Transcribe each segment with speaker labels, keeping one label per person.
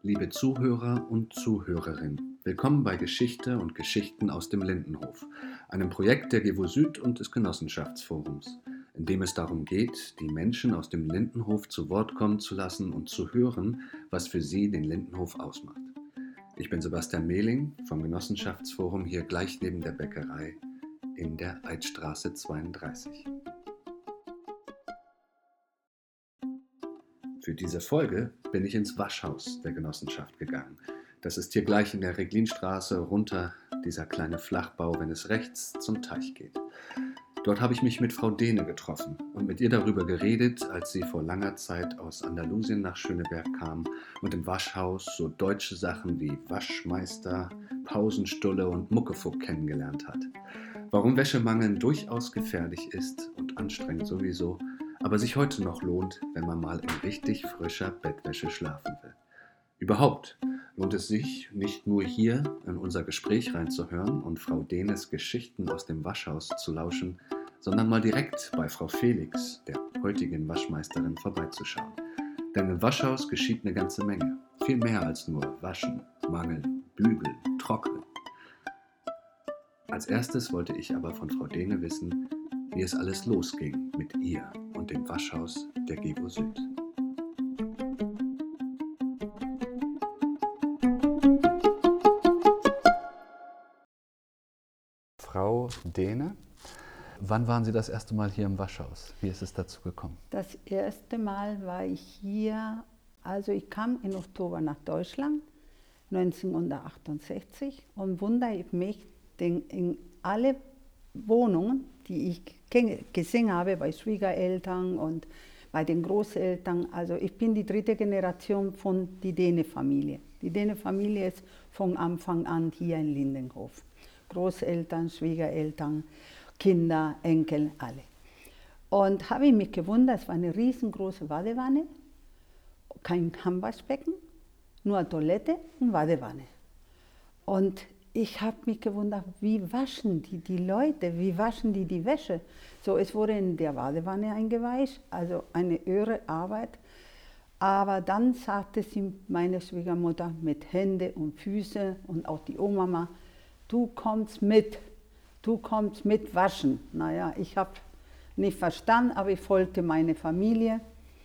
Speaker 1: Liebe Zuhörer und Zuhörerinnen, willkommen bei Geschichte und Geschichten aus dem Lindenhof, einem Projekt der GEWO Süd und des Genossenschaftsforums, in dem es darum geht, die Menschen aus dem Lindenhof zu Wort kommen zu lassen und zu hören, was für sie den Lindenhof ausmacht. Ich bin Sebastian Mehling vom Genossenschaftsforum hier gleich neben der Bäckerei in der Eidstraße 32. Für diese Folge bin ich ins Waschhaus der Genossenschaft gegangen. Das ist hier gleich in der Reglinstraße runter, dieser kleine Flachbau, wenn es rechts zum Teich geht. Dort habe ich mich mit Frau Dehne getroffen und mit ihr darüber geredet, als sie vor langer Zeit aus Andalusien nach Schöneberg kam und im Waschhaus so deutsche Sachen wie Waschmeister, Pausenstulle und Muckefuck kennengelernt hat. Warum Wäschemangeln durchaus gefährlich ist und anstrengend sowieso, aber sich heute noch lohnt, wenn man mal in richtig frischer Bettwäsche schlafen will. Überhaupt lohnt es sich, nicht nur hier in unser Gespräch reinzuhören und Frau Dehnes Geschichten aus dem Waschhaus zu lauschen, sondern mal direkt bei Frau Felix, der heutigen Waschmeisterin, vorbeizuschauen. Denn im Waschhaus geschieht eine ganze Menge. Viel mehr als nur Waschen, Mangeln, Bügeln, Trocknen. Als erstes wollte ich aber von Frau Dehne wissen, wie es alles losging mit ihr und dem Waschhaus der GEWO Süd. Frau Dehne, wann waren Sie das erste Mal hier im Waschhaus? Wie ist es dazu gekommen?
Speaker 2: Das erste Mal war ich hier, also ich kam im Oktober nach Deutschland, 1968, und wundere mich, denn in alle Wohnungen, die ich gesehen habe, bei Schwiegereltern und bei den Großeltern, also ich bin die dritte Generation von der Dehne-Familie. Die Dehne-Familie ist von Anfang an hier in Lindenhof. Großeltern, Schwiegereltern, Kinder, Enkel, alle. Und habe ich mich gewundert, es war eine riesengroße Badewanne, kein Handwaschbecken, nur Toilette und Badewanne. Und ich habe mich gewundert, wie waschen die Leute, wie waschen die Wäsche? So, es wurde in der Badewanne eingeweicht, also eine irre Arbeit. Aber dann sagte sie, meine Schwiegermutter, mit Hände und Füße und auch die Oma, du kommst mit waschen. Naja, ich habe nicht verstanden, aber ich folgte meine Familie.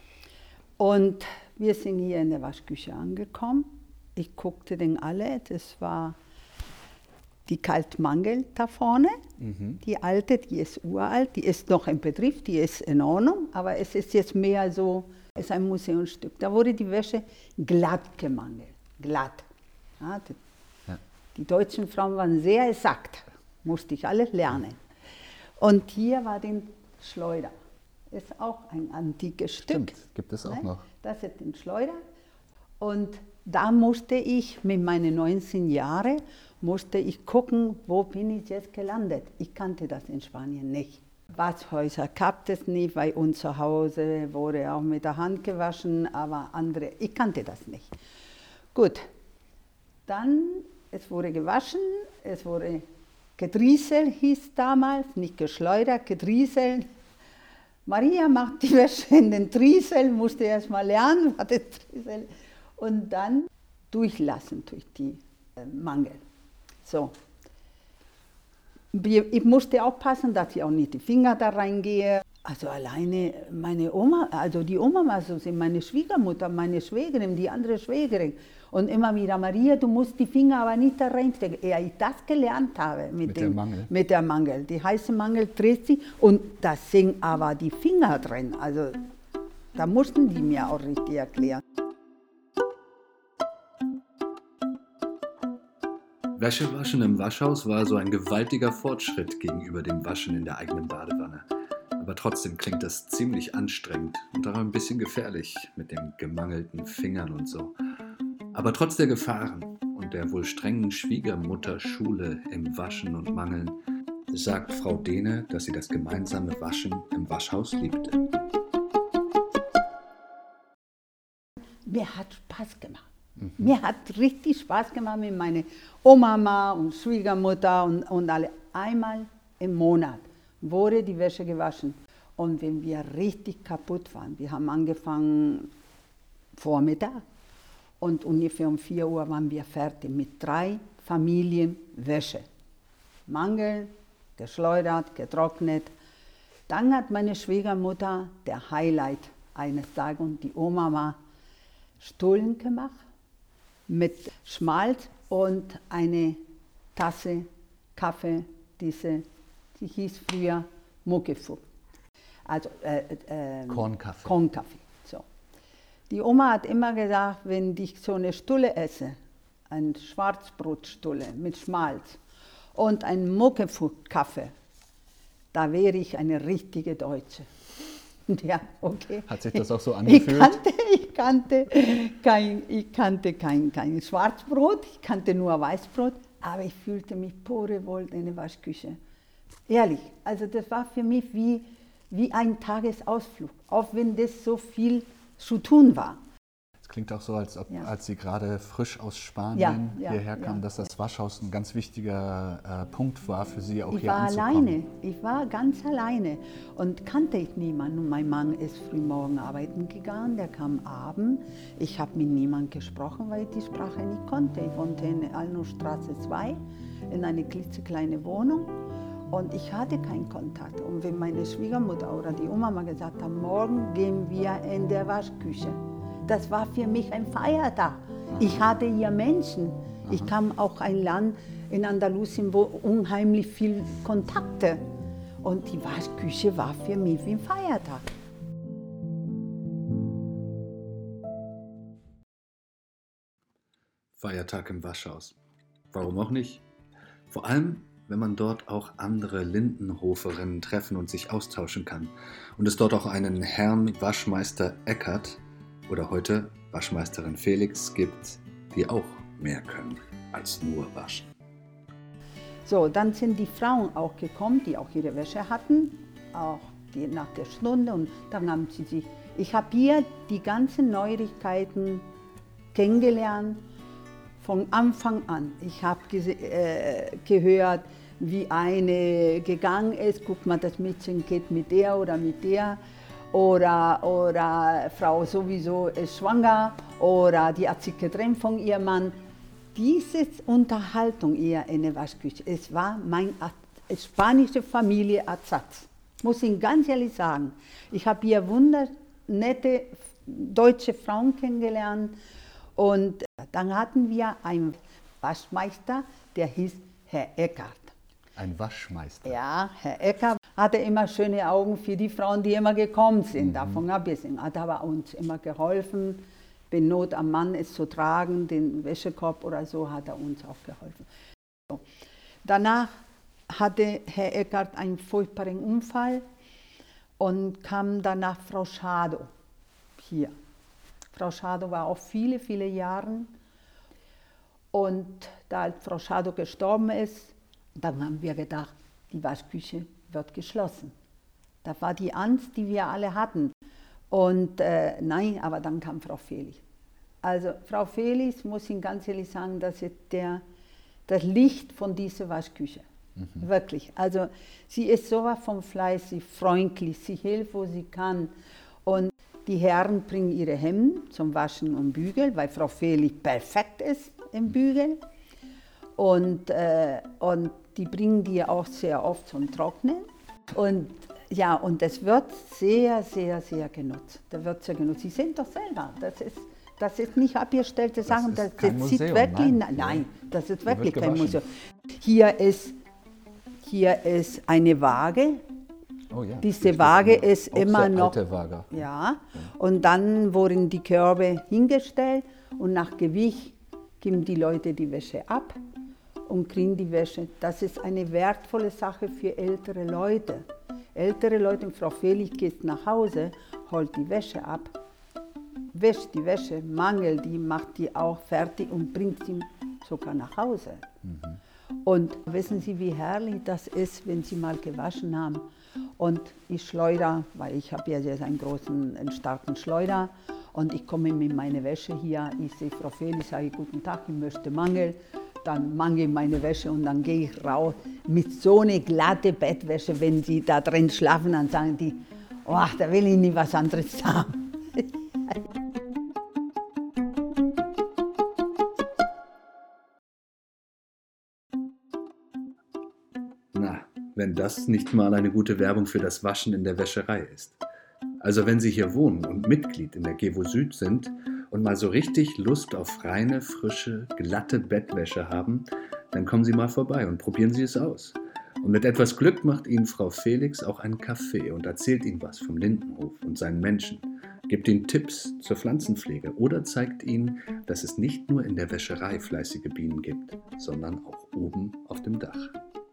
Speaker 2: Und wir sind hier in der Waschküche angekommen. Ich guckte den alle, das war die Kaltmangel da vorne, die alte, die ist uralt, die ist noch im Betrieb, die ist in Ordnung, aber es ist jetzt mehr so, es ist ein Museumsstück. Da wurde die Wäsche glatt gemangelt, glatt. Ja, die deutschen Frauen waren sehr exakt, musste ich alles lernen. Und hier war den Schleuder, ist auch ein antikes Stück.
Speaker 1: Stimmt, gibt es auch noch.
Speaker 2: Das ist den Schleuder. Und da musste ich mit meinen 19 Jahren gucken, wo bin ich jetzt gelandet. Ich kannte das in Spanien nicht. Waschhäuser gab es nicht, weil uns zu Hause wurde auch mit der Hand gewaschen, aber andere, ich kannte das nicht. Gut, dann, es wurde gewaschen, es wurde gedrieselt, hieß damals, nicht geschleudert, gedrieselt. Maria macht die Wäsche in den Driesel, musste erst mal lernen, was das Driesel. Und dann durchlassen durch die Mangel. So. Ich musste aufpassen, dass ich auch nicht die Finger da reingehe. Also alleine meine Oma, also die Oma war so, meine Schwiegermutter, meine Schwägerin, die andere Schwägerin. Und immer wieder, Maria, du musst die Finger aber nicht da reinstecken. Ehe ich das gelernt habe mit der Mangel. Die heiße Mangel dreht sie und da sind aber die Finger drin. Also da mussten die mir auch richtig erklären.
Speaker 1: Wäschewaschen im Waschhaus war so ein gewaltiger Fortschritt gegenüber dem Waschen in der eigenen Badewanne. Aber trotzdem klingt das ziemlich anstrengend und auch ein bisschen gefährlich mit den gemangelten Fingern und so. Aber trotz der Gefahren und der wohl strengen Schwiegermutterschule im Waschen und Mangeln sagt Frau Dehne, dass sie das gemeinsame Waschen im Waschhaus liebte.
Speaker 2: Mir hat Spaß gemacht. Mir hat richtig Spaß gemacht mit meiner Oma und Schwiegermutter und alle. Einmal im Monat wurde die Wäsche gewaschen. Und wenn wir richtig kaputt waren, wir haben angefangen Vormittag Und ungefähr um 4 Uhr waren wir fertig mit 3 Familien Wäsche. Mangel, geschleudert, getrocknet. Dann hat meine Schwiegermutter der Highlight eines Tages und die Oma war Stullen gemacht mit Schmalz und eine Tasse Kaffee, die hieß früher Muckefuck. Also
Speaker 1: Kornkaffee.
Speaker 2: Kornkaffee. So. Die Oma hat immer gesagt, wenn ich so eine Stulle esse, ein Schwarzbrotstulle mit Schmalz und ein Muckefuck-Kaffee, da wäre ich eine richtige Deutsche. Ja, okay.
Speaker 1: Hat sich das auch so angefühlt?
Speaker 2: Ich kannte kein Schwarzbrot, ich kannte nur Weißbrot, aber ich fühlte mich purewohl in der Waschküche. Ehrlich, also das war für mich wie ein Tagesausflug, auch wenn das so viel zu tun war.
Speaker 1: Es klingt auch so, als Sie gerade frisch aus Spanien hierher kamen, dass das Waschhaus ein ganz wichtiger Punkt war für Sie, auch hier anzukommen.
Speaker 2: Ich war ganz alleine und kannte ich niemanden. Und mein Mann ist frühmorgen arbeiten gegangen, der kam abends. Ich habe mit niemandem gesprochen, weil ich die Sprache nicht konnte. Ich wohnte in der Alnostraße 2 in einer klitzekleine Wohnung. Und ich hatte keinen Kontakt. Und wenn meine Schwiegermutter oder die Oma mal gesagt haben, morgen gehen wir in der Waschküche, das war für mich ein Feiertag. Ich hatte hier Menschen. Ich kam auch ein Land in Andalusien, wo unheimlich viel Kontakte. Und die Waschküche war für mich wie ein Feiertag.
Speaker 1: Feiertag im Waschhaus. Warum auch nicht? Vor allem, wenn man dort auch andere Lindenhoferinnen treffen und sich austauschen kann. Und es dort auch einen Herrn Waschmeister Eckert oder heute Waschmeisterin Felix gibt, die auch mehr können als nur waschen.
Speaker 2: So, dann sind die Frauen auch gekommen, die auch ihre Wäsche hatten, auch die nach der Stunde. Und dann haben sie sich, ich habe hier die ganzen Neuigkeiten kennengelernt von Anfang an. Ich habe gehört, wie eine gegangen ist, guck mal, das Mädchen geht mit der oder mit der. Oder Frau sowieso ist schwanger oder die hat sich getrennt von ihrem Mann. Diese Unterhaltung eher in der Waschküche, es war meine spanische Familie Ersatz. Muss ich ganz ehrlich sagen. Ich habe hier wundernette deutsche Frauen kennengelernt und dann hatten wir einen Waschmeister, der hieß Herr Eckert.
Speaker 1: Ein Waschmeister?
Speaker 2: Ja, Herr Eckert hatte immer schöne Augen für die Frauen, die immer gekommen sind. Davon abgesehen. Hat aber uns immer geholfen. Wenn Not am Mann ist zu tragen, den Wäschekorb oder so, hat er uns auch geholfen. So. Danach hatte Herr Eckert einen furchtbaren Unfall und kam danach Frau Schado hier. Frau Schado war auch viele, viele Jahre. Und da Frau Schado gestorben ist, dann haben wir gedacht, die Waschküche wird geschlossen. Das war die Angst, die wir alle hatten. Und nein, aber dann kam Frau Felix. Also Frau Felix, muss ich ganz ehrlich sagen, das ist das Licht von dieser Waschküche. Wirklich. Also sie ist sowas von fleißig, freundlich, sie hilft, wo sie kann. Und die Herren bringen ihre Hemden zum Waschen und Bügeln, weil Frau Felix perfekt ist im Bügeln. Und die bringen die auch sehr oft zum Trocknen. Und ja, und das wird sehr, sehr, sehr genutzt. Das wird sehr genutzt. Sie sehen doch selber, das ist nicht abgestellte Sachen. Das sieht wirklich, nein, das ist wirklich kein Museum. Hier ist eine Waage.
Speaker 1: Oh ja,
Speaker 2: diese Waage ist immer noch.
Speaker 1: Alte Waage.
Speaker 2: Ja, und dann wurden die Körbe hingestellt und nach Gewicht geben die Leute die Wäsche ab und kriegen die Wäsche. Das ist eine wertvolle Sache für ältere Leute. Ältere Leute, Frau Felix geht nach Hause, holt die Wäsche ab, wäscht die Wäsche, mangelt die, macht die auch fertig und bringt sie sogar nach Hause. Und wissen Sie, wie herrlich das ist, wenn Sie mal gewaschen haben. Und ich schleudere, weil ich habe ja jetzt einen starken Schleuder und ich komme mit meiner Wäsche hier, ich sehe Frau Felix, sage ich, guten Tag, ich möchte Mangel. Dann mangel ich meine Wäsche und dann gehe ich raus mit so einer glatte Bettwäsche. Wenn sie da drin schlafen, dann sagen die, oh, da will ich nie was anderes haben.
Speaker 1: wenn das nicht mal eine gute Werbung für das Waschen in der Wäscherei ist. Also wenn Sie hier wohnen und Mitglied in der GEWO Süd sind und mal so richtig Lust auf reine, frische, glatte Bettwäsche haben, dann kommen Sie mal vorbei und probieren Sie es aus. Und mit etwas Glück macht Ihnen Frau Felix auch einen Kaffee und erzählt Ihnen was vom Lindenhof und seinen Menschen, gibt Ihnen Tipps zur Pflanzenpflege oder zeigt Ihnen, dass es nicht nur in der Wäscherei fleißige Bienen gibt, sondern auch oben auf dem Dach.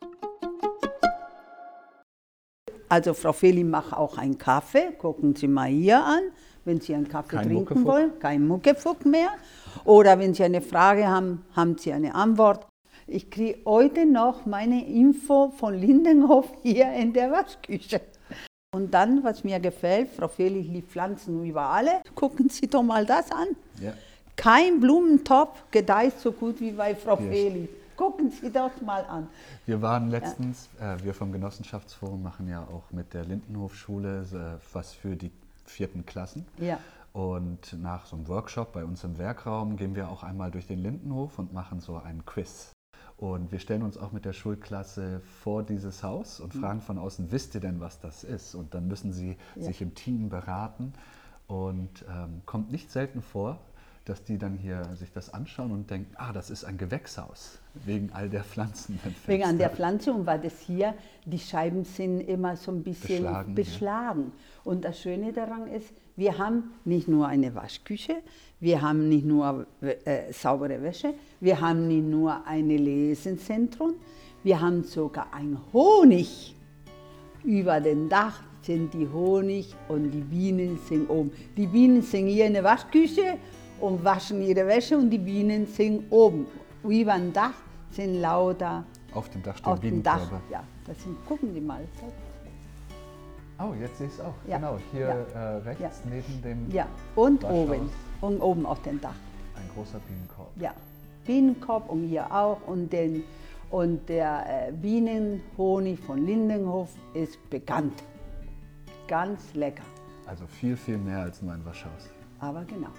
Speaker 2: Also Frau Feli macht auch einen Kaffee, gucken Sie mal hier an, wenn Sie einen Kaffee trinken wollen, kein Muckefuck mehr. Oder wenn Sie eine Frage haben, haben Sie eine Antwort. Ich kriege heute noch meine Info von Lindenhof hier in der Waschküche. Und dann, was mir gefällt, Frau Feli liebt Pflanzen über alle. Gucken Sie doch mal das an. Ja. Kein Blumentopf gedeiht so gut wie bei Frau Feli. Gucken Sie das mal an.
Speaker 3: Wir waren letztens, wir vom Genossenschaftsforum machen ja auch mit der Lindenhofschule was für die 4. Klassen. Ja. Und nach so einem Workshop bei uns im Werkraum gehen wir auch einmal durch den Lindenhof und machen so einen Quiz. Und wir stellen uns auch mit der Schulklasse vor dieses Haus und fragen von außen, wisst ihr denn, was das ist? Und dann müssen sie sich im Team beraten. Und kommt nicht selten vor, dass die dann hier sich das anschauen und denken, das ist ein Gewächshaus, wegen all der Pflanzen.
Speaker 2: Wegen an der Pflanze und weil das hier, die Scheiben sind immer so ein bisschen beschlagen. Ja. Und das Schöne daran ist, wir haben nicht nur eine Waschküche, wir haben nicht nur saubere Wäsche, wir haben nicht nur ein Lesezentrum, wir haben sogar ein Honig. Über dem Dach sind die Honig und die Bienen sind oben. Die Bienen sind hier in der Waschküche und waschen ihre Wäsche und die Bienen sind oben. Über dem Dach sind lauter.
Speaker 3: Auf dem Dach stehen Bienenkörbe.
Speaker 2: Ja, das sind, gucken Sie mal.
Speaker 3: Oh, jetzt sehe ich es auch. Ja. Genau, hier rechts neben dem.
Speaker 2: Ja, und oben. Und oben auf dem Dach.
Speaker 3: Ein großer Bienenkorb.
Speaker 2: Ja, Bienenkorb und hier auch. Und der Bienenhonig von Lindenhof ist bekannt. Ganz lecker.
Speaker 3: Also viel, viel mehr als nur ein Waschhaus.
Speaker 2: Aber genau.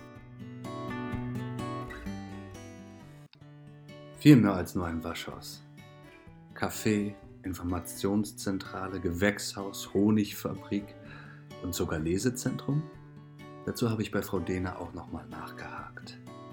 Speaker 1: Viel mehr als nur ein Waschhaus. Café, Informationszentrale, Gewächshaus, Honigfabrik und sogar Lesezentrum? Dazu habe ich bei Frau Dehner auch nochmal nachgehakt.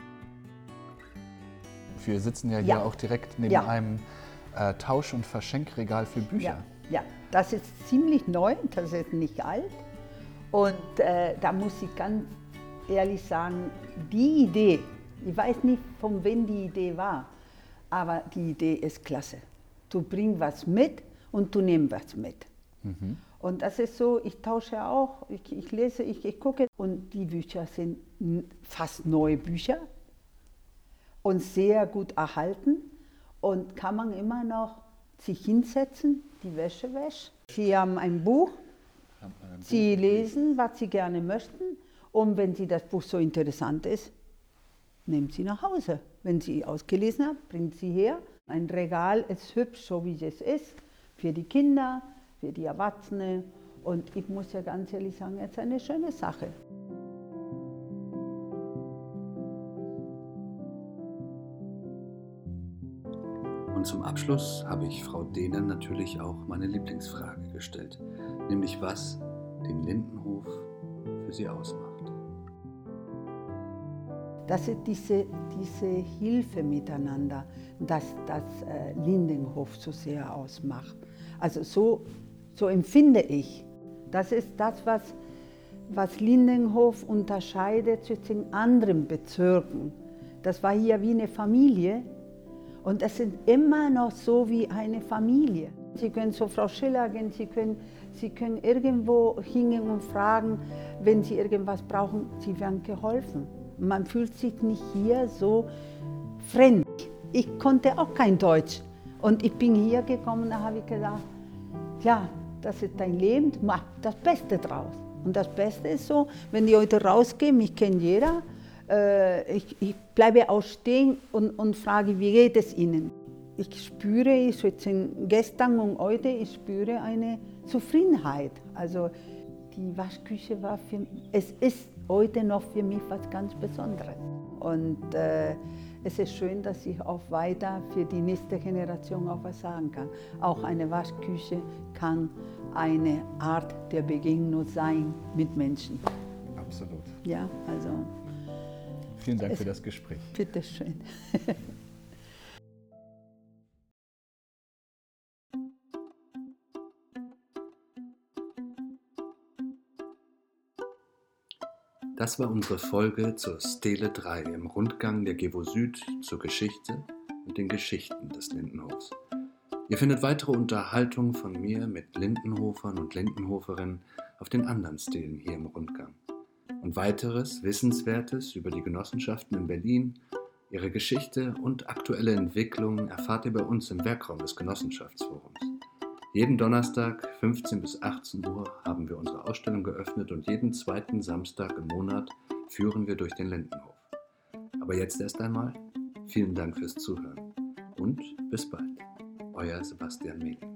Speaker 3: Wir sitzen ja hier auch direkt neben einem Tausch- und Verschenkregal für Bücher.
Speaker 2: Ja, das ist ziemlich neu, das ist nicht alt. Und da muss ich ganz ehrlich sagen, die Idee, ich weiß nicht, von wem die Idee war, aber die Idee ist klasse. Du bringst was mit und du nimmst was mit. Mhm. Und das ist so, ich tausche auch, ich lese, ich gucke und die Bücher sind fast neue Bücher und sehr gut erhalten und kann man immer noch sich hinsetzen, die Wäsche wäschen. Sie haben ein Buch, Sie lesen, was Sie gerne möchten und wenn Sie das Buch so interessant ist, nehmen Sie nach Hause. Wenn Sie ausgelesen haben, bringen Sie her. Ein Regal ist hübsch, so wie es ist, für die Kinder, für die Erwachsenen. Und ich muss ja ganz ehrlich sagen, es ist eine schöne Sache.
Speaker 1: Und zum Abschluss habe ich Frau Dehner natürlich auch meine Lieblingsfrage gestellt, nämlich was den Lindenhof für sie ausmacht.
Speaker 2: Das ist diese Hilfe miteinander, das Lindenhof so sehr ausmacht. Also so empfinde ich. Das ist das, was Lindenhof unterscheidet zwischen anderen Bezirken. Das war hier wie eine Familie und es sind immer noch so wie eine Familie. Sie können zu Frau Schiller gehen, Sie können irgendwo hingehen und fragen, wenn Sie irgendwas brauchen, Sie werden geholfen. Man fühlt sich nicht hier so fremd. Ich konnte auch kein Deutsch. Und ich bin hier gekommen und da habe ich gedacht, ja, das ist dein Leben, mach das Beste draus. Und das Beste ist so, wenn die heute rausgehen, mich kennt jeder, ich bleibe auch stehen und frage, wie geht es Ihnen? Ich spüre, gestern und heute, ich spüre eine Zufriedenheit. Also die Waschküche es ist heute noch für mich was ganz Besonderes. Und es ist schön, dass ich auch weiter für die nächste Generation auch was sagen kann. Auch eine Waschküche kann eine Art der Begegnung sein mit Menschen.
Speaker 3: Absolut.
Speaker 2: Ja, also.
Speaker 3: Vielen Dank für das Gespräch.
Speaker 2: Bitteschön.
Speaker 1: Das war unsere Folge zur Stele 3 im Rundgang der GEWO Süd zur Geschichte und den Geschichten des Lindenhofs. Ihr findet weitere Unterhaltung von mir mit Lindenhofern und Lindenhoferinnen auf den anderen Stelen hier im Rundgang. Und weiteres Wissenswertes über die Genossenschaften in Berlin, ihre Geschichte und aktuelle Entwicklungen erfahrt ihr bei uns im Werkraum des Genossenschaftsforums. Jeden Donnerstag 15 bis 18 Uhr haben wir unsere Ausstellung geöffnet und jeden zweiten Samstag im Monat führen wir durch den Lindenhof. Aber jetzt erst einmal, vielen Dank fürs Zuhören und bis bald. Euer Sebastian Mehling.